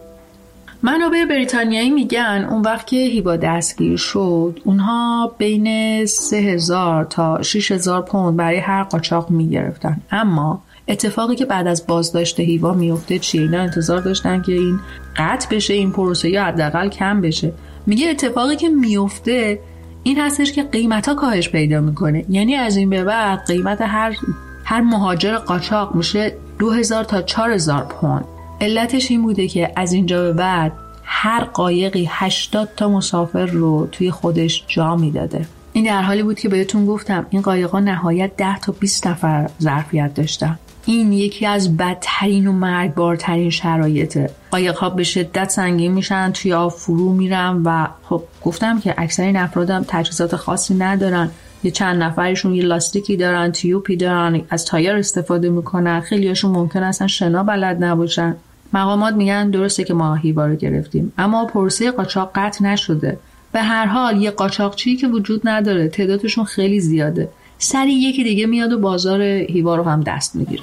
منابع بریتانیایی میگن اون وقت که هیوا دستگیر شد اونها بین سه هزار تا شش هزار پوند برای هر قاچاق میگرفتن. اما اتفاقی که بعد از بازداشت هیوا میفته چیه؟ اینا انتظار داشتن که این قطع بشه، این پروسه یا حداقل کم بشه. میگه اتفاقی که میفته این هستش که قیمتا کاهش پیدا میکنه. یعنی از این به بعد قیمت هر هر مهاجر قاچاق میشه دو هزار تا چهار هزار پوند. علتش این بوده که از اینجا به بعد هر قایقی هشتاد تا مسافر رو توی خودش جا میداده. این در حالی بود که بهتون گفتم این قایقا نهایت ده تا بیست نفر ظرفیت داشتن. این یکی از بدترین و مرگبارترین شرایطه. قایق‌ها به شدت سنگین میشن، توی آب فرو میرن و خب گفتم که اکثر این افرادم تجهیزات خاصی ندارن. یه چند نفرشون یه لاستیکی دارن، تیوبی دارن، از تایر استفاده میکنن. خیلیاشون ممکن اصلا شنا بلد نباشن. مقامات میگن درسته که ما هیوا رو گرفتیم، اما پروسه قاچاق قطع نشده. به هر حال یه قاچاقچی که وجود نداره، تعدادشون خیلی زیاده. سری یکی دیگه میاد و بازار هیوا رو هم دست میگیره.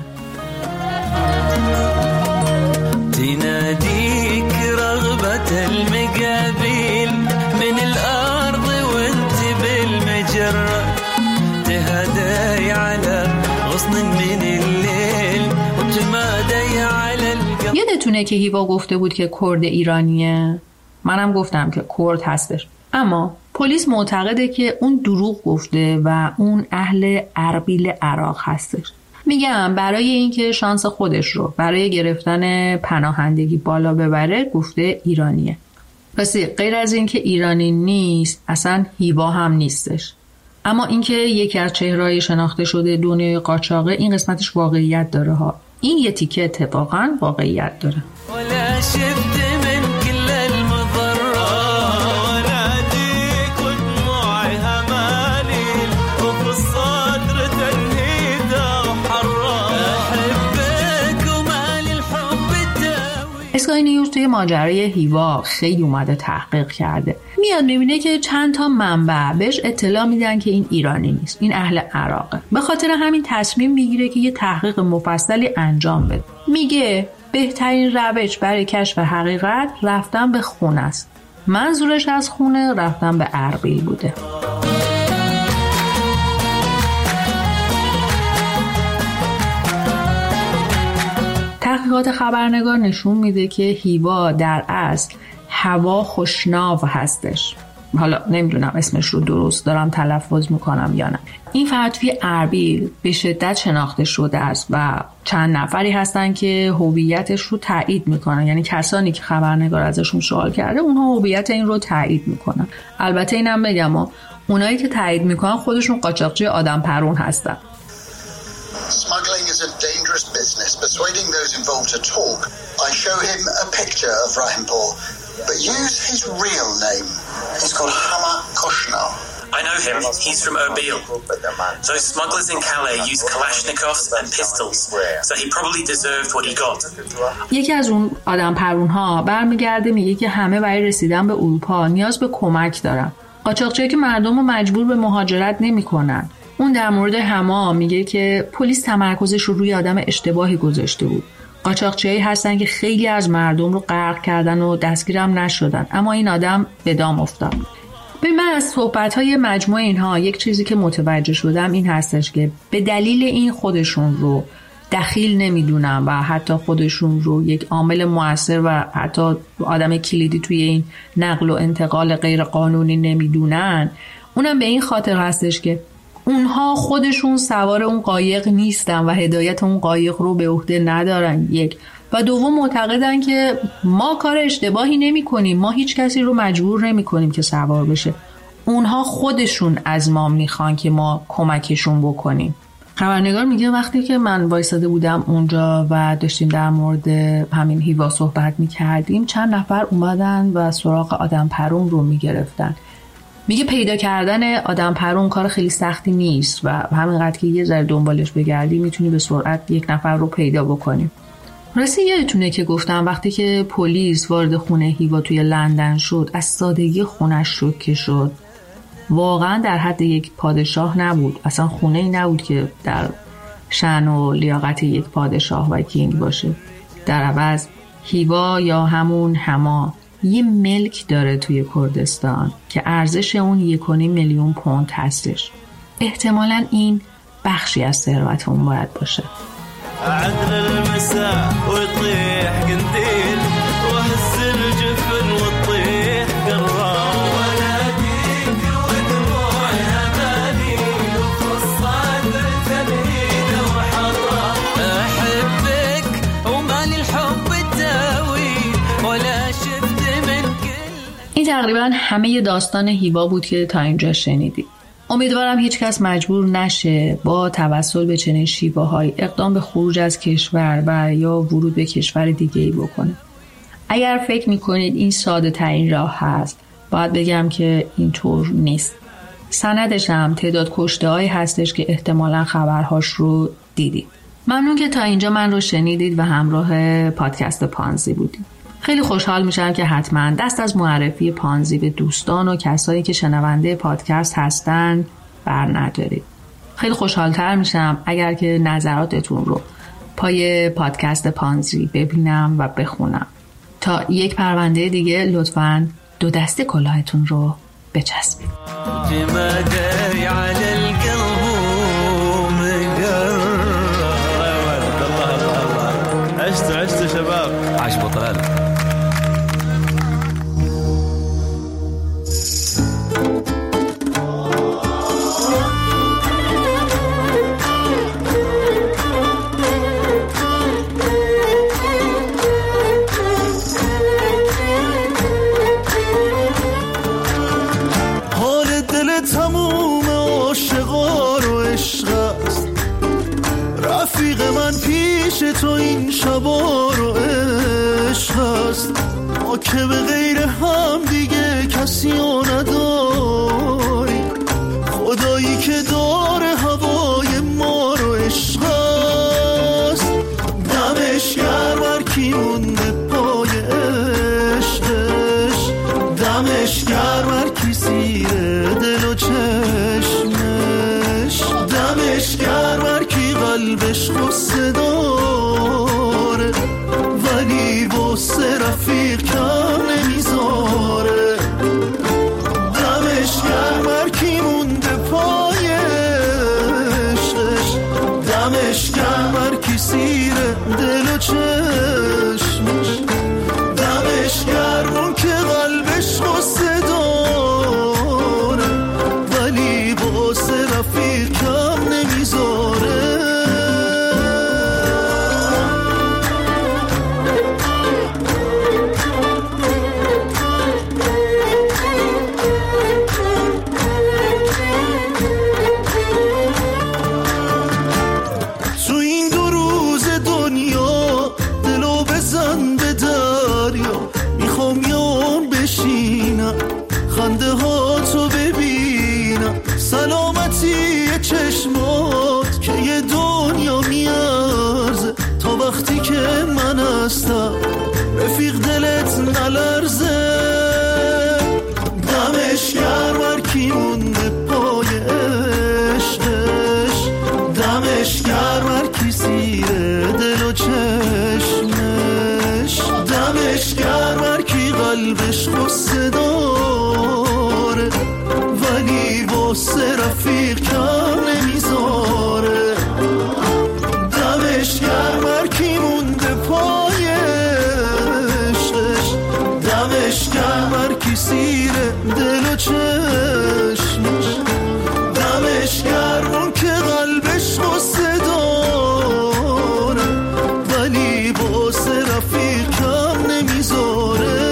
تناديك رغبة المقابل من الأرض وانت بالمجرة تهدي على غصن من الليل وتمادي على القمر. یادتونه که هیوا گفته بود که کرد ایرانیه؟ منم گفتم که کرد هستش، اما پلیس معتقده که اون دروغ گفته و اون اهل اربیل عراق هستش. میگم برای اینکه شانس خودش رو برای گرفتن پناهندگی بالا ببره گفته ایرانیه. راستی غیر از اینکه ایرانی نیست اصلا هیوا هم نیستش. اما اینکه یکی از چهره‌های شناخته شده دنیای قاچاقه این قسمتش واقعیت داره ها. این یه تیکه اتفاقا واقعیت داره. اسکای نیوز توی ماجرای هیوا خیلی اومده تحقیق کرده. میاد میبینه که چند تا منبع بهش اطلاع میدن که این ایرانی نیست، این اهل عراقه. به خاطر همین تصمیم میگیره که یه تحقیق مفصلی انجام بده. میگه بهترین روش برای کشف حقیقت رفتن به خونه است. منظورش از خونه رفتن به اربیل بوده. تحقیقات خبرنگار نشون میده که هیوا در اصل هوا خوشناو هستش. حالا نمیدونم اسمش رو درست دارم تلفظ میکنم یا نه. این فرد توی اربیل به شدت شناخته شده است و چند نفری هستن که هویتش رو تایید میکنن، یعنی کسانی که خبرنگار ازشون سوال کرده اونها هویت این رو تایید میکنن. البته اینم بگم و اونایی که تایید میکنن خودشون قاچاقچی آدم پرون هستن. Smuggling is a dangerous business. Persuading those involved to talk, I show him a picture of Rahimpur, but use his real name. He's called Hama Koshnar. I know him. He's from Erbil. Those smugglers in Calais used Kalashnikovs and pistols, so he probably deserved what he got. یکی از اون آدم پرون ها برمیگرده میگه که همه برای رسیدن به اروپا نیاز به کمک دارن. قاچاقچی‌ها که مردم رو مجبور به مهاجرت نمی‌کنن. اون در مورد هما میگه که پلیس تمرکزش رو روی آدم اشتباهی گذاشته بود. قاچاقچیایی هستن که خیلی از مردم رو غرق کردن و دستگیرم نشدن، اما این آدم به دام افتاد. به من از صحبت‌های مجموعه اینها یک چیزی که متوجه شدم این هستش که به دلیل این خودشون رو دخیل نمیدونن و حتی خودشون رو یک عامل مؤثر و حتی آدم کلیدی توی این نقل و انتقال غیر قانونی نمیدونن. اونم به این خاطر هستش که اونها خودشون سوار اون قایق نیستن و هدایت اون قایق رو به عهده ندارن، یک. و دوم معتقدن که ما کار اشتباهی نمی کنیم، ما هیچ کسی رو مجبور نمی کنیم که سوار بشه. اونها خودشون از ما میخوان که ما کمکشون بکنیم. خبرنگار میگه وقتی که من وایساده بودم اونجا و داشتیم در مورد همین هیوا صحبت میکردیم، چند نفر اومدن و سراغ آدم پرون رو میگرفتن. میگه پیدا کردن آدم پرون کار خیلی سختی نیست و همینقدر که یه ذره دنبالش بگردی میتونی به سرعت یک نفر رو پیدا بکنی. راستی یادتونه که گفتم وقتی که پلیس وارد خونه هیوا توی لندن شد از سادگی خونش شوکه شد. واقعا در حد یک پادشاه نبود، اصلا خونه ای نبود که در شأن و لیاقت یک پادشاه و کینگ باشه. در عوض هیوا یا همون هما یه ملک داره توی کردستان که ارزش اون یک و نیم میلیون پوند هستش. احتمالاً این بخشی از ثروت اون باید باشه. عدل المساء ويطيح قنديل وهز الجفن وتطيح قرار وناديك ودموع الاماني وفصاد تبهيد وحرار احبك ومالي الحب الداوي ولا شفت من كل. این تقریبا همه داستان هیوا بود که تا اینجا شنیدید. امیدوارم هیچ کس مجبور نشه با توسل به چنین شیوه‌های اقدام به خروج از کشور و یا ورود به کشور دیگه‌ای بکنه. اگر فکر می‌کنید این ساده ترین راه هست، باید بگم که اینطور نیست. سندش هم تعداد کشته‌هایی هستش که احتمالاً خبرهاش رو دیدید. ممنون که تا اینجا من رو شنیدید و همراه پادکست پانزی بودید. خیلی خوشحال میشم که حتما دست از معرفی پانزی به دوستان و کسایی که شنونده پادکست هستن بر ندارید. خیلی خوشحالتر میشم اگر که نظراتتون رو پای پادکست پانزی ببینم و بخونم. تا یک پرونده دیگه لطفاً دو دست کلاهتون رو بچسبید. عشت عشت شباب عاش بطل. تو این شبا رو عشق هست، ما که به غیر هم دیگه کسی رو نداری، خدایی که داره هوای ما رو عشق هست. دمش گرم هر کی مونده پای عشقش، دمش گرم هر کی سیره دل و چشمش، دمش گرم هر کی قلبش غصه داره ولی واسه رفیق کم نمیذاره. دمش گرم هر کی مونده پای عشقش، دمش گرم هر کی سیره دل و چشمش. میگیره دل و چشمش، دمش گرم که قلبش قصه داره ولی واسه رفیق کم نمیذاره.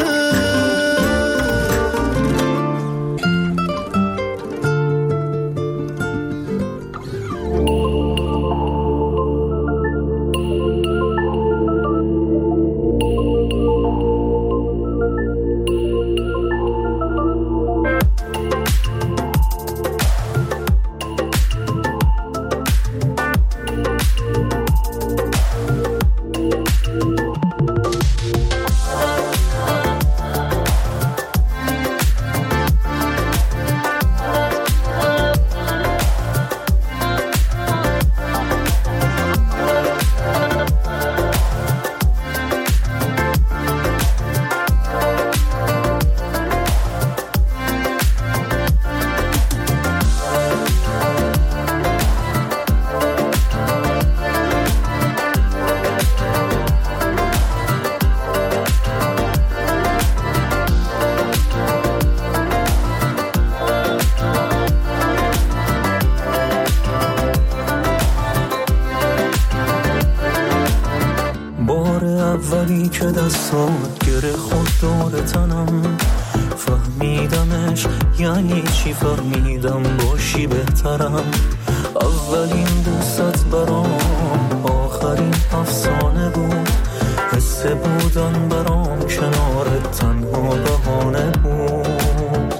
که دستات گره خود دور تنم، فهمیدمش یعنی چی، فهمیدم باشی بهترم. اولین دوست برام آخرین افسانه بود، حس بودن برام کنارت تنها بهانه بود.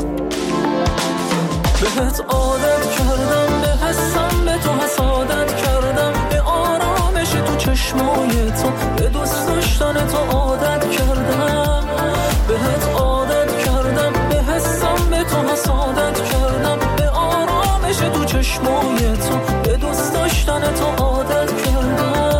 بهت عادت کردم، به حسم به تو حسادت کردم، به آرامش تو چشمای تو، به دوست داشتن تو عادت کردم. بهت عادت کردم، به حسم به تو حسادت کردم، به آرامش تو چشمای تو، به دوست داشتن تو عادت کردم.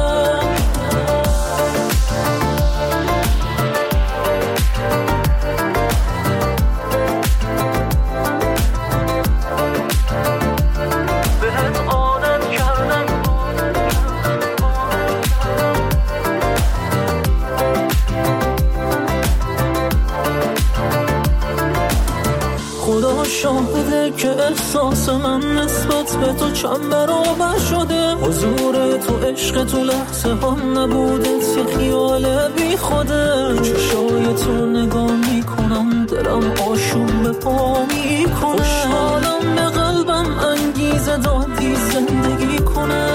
شاهده که احساس من نسبت به تو چند برابر شده. حضور تو عشق تو لحظه هم نبوده، یه خیال بی خوده. چشای تو نگاه میکنم دلم آشوب به پا میکنه، خوشحالم به قلبم انگیزه دادی زندگی کنه.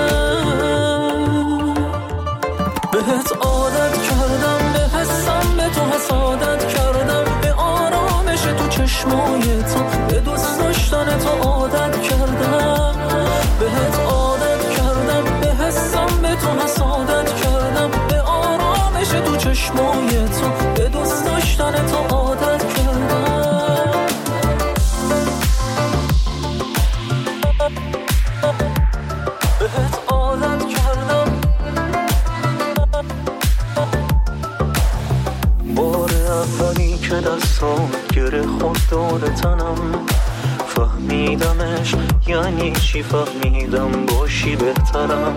بهت عادت کردم، به حسم به تو حسادت کردم، به آرامش تو چشمای تو، به دوست داشتن تو عادت کردم. بهت عادت کردم، به حسم به تو حسادت کردم، به آرامش تو چشمای تو، به دوست داشتن تو عادت کردم. بهت عادت کردم. بار اولی که دستان گره خود دور تنم، فهمیدمش یعنی چی، فهمیدم باشی بهترم.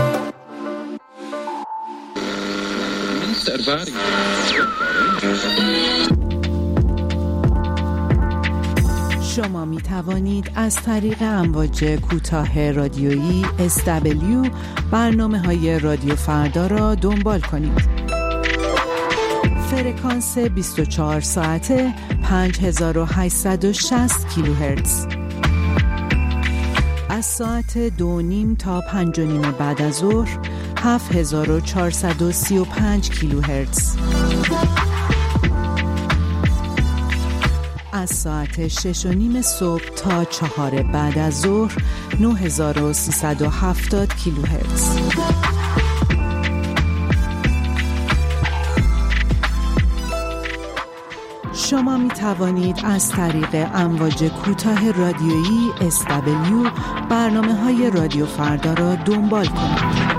شما می توانید از طریق امواج کوتاه رادیویی اس دبلیو برنامه های رادیو فردا را دنبال کنید. فرکانس بیست و چهار ساعته پنج هزار و هشتصد و شصت کیلوهرتز. از ساعت دو نیم تا پنج و نیم بعد از ظهر هفت هزار و چهارصد و سی و پنج کیلوهرتز. از ساعت شش و نیم صبح تا چهار بعد از ظهر نه هزار و سیصد و هفتاد کیلوهرتز. شما می توانید از طریق امواج کوتاه رادیویی اس دبلیو برنامه های رادیو فردا را دنبال کنید.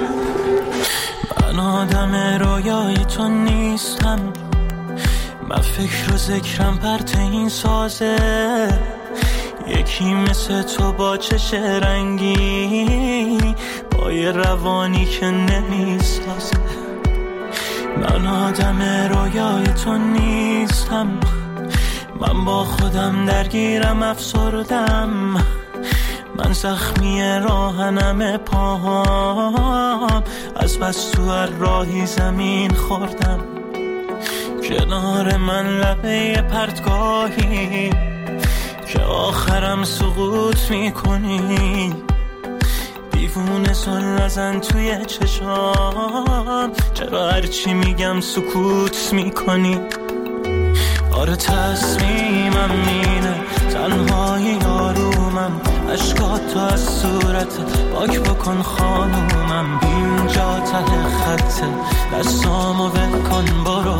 من آدم رویای تو نیستم، فکر و ذکرم پرت این سازه، یکی مثل تو با چش رنگی، با یه روانی که نمیسازه. من آدم رویای تو نیستم، من با خودم درگیرم افسردم، من زخمی راهنم پاهام، از بس تو هر راهی زمین خوردم. کنار من لبه پرتگاهی که آخرم سقوط میکنی، دیوونه سن نزن توی چشام، چرا هرچی میگم سکوت میکنی؟ آره تصمیمم اینه، تنهایی آرومم، عشقات تو از صورت پاک بکن خانومم، اینجا ته خطه، دستامو ول کن برو،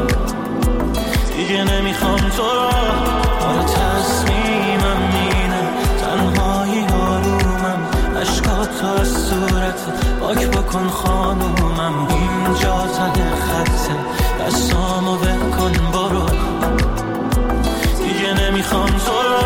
دیگه نمیخوام تو رو. آره تصمیمم اینه، تنهایی آرومم، عشقات تو از صورت پاک بکن خانومم، اینجا ته خطه، دستامو ول کن برو، دیگه نمیخوام تو رو.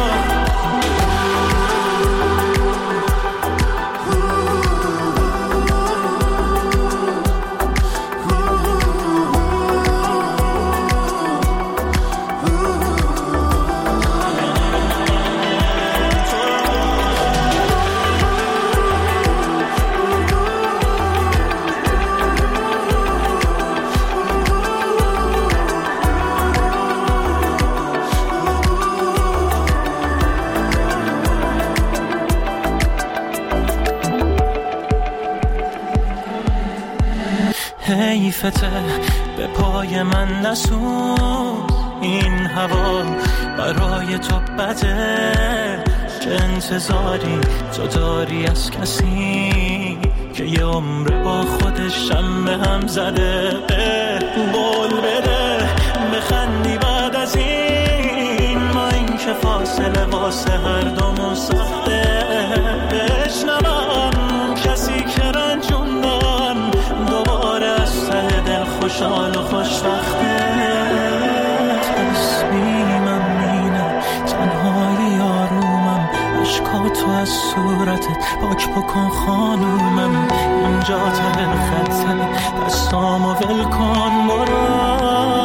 حیفته به پای من نسون، این هوا برای تو بده، چه انتظاری تو داری از کسی که یه عمر با خودش هم به هم زده؟ بول بده بخندی بعد از این، ما این که فاصله واسه هر دومون ساخته، بشنوم کسی که رنجوندم دوباره از ته دل خوشحال و خوشبخته. تصمیمم اینه، تنهایی آرومم، عشقاتو از صورتت پاک بکن خانومم، اینجا ته خطه، دستامو ول کن برو.